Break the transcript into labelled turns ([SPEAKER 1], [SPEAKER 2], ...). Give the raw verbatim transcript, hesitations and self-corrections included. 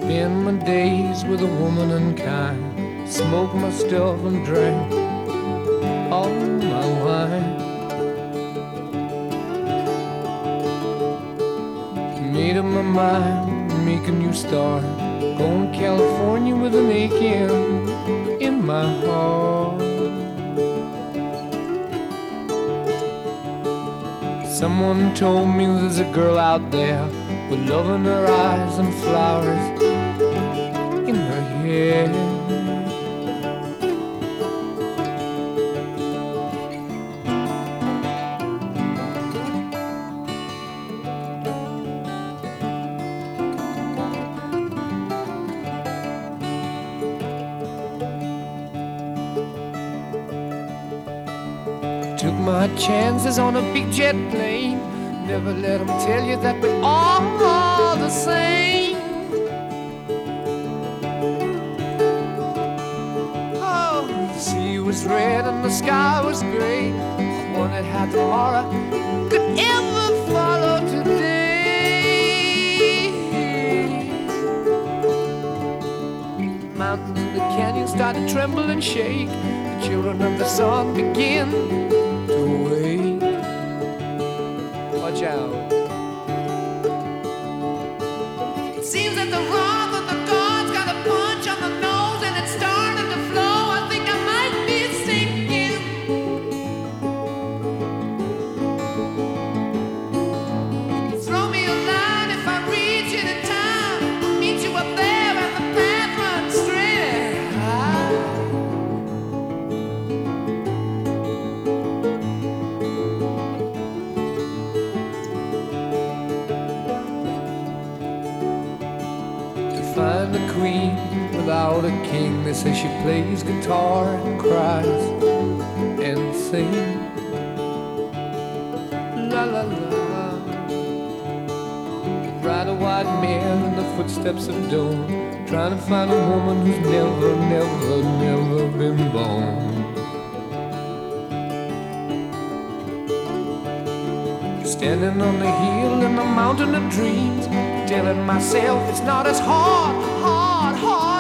[SPEAKER 1] Spend my days with a woman unkind, smoke my stuff and drink all my wine. Made up my mind, make a new start, going to California with an aching in my heart. Someone told me there's a girl out there with love in her eyes and flowers in her hair. Took my chances on a big jet plane. Never let them tell you that we're all the same. Oh, the sea was red and the sky was gray. I wondered how tomorrow could ever follow today. The mountains and the canyons started to tremble and shake. The children of the sun begin to wake. Watch out. It seems that the wrath of the gods got a punch on the nose and it started to flow. I think I might be sinking. Throw me a line if I reach it in time. I'll meet you up there at the path runs straight. Find a queen without a king. They say she plays guitar and cries and sings. La la la. Ride a white mare in the footsteps of dawn, trying to find a woman who's never, never, never been born. Standing on the hill in the mountain of dreams, telling myself it's not as hard, hard, hard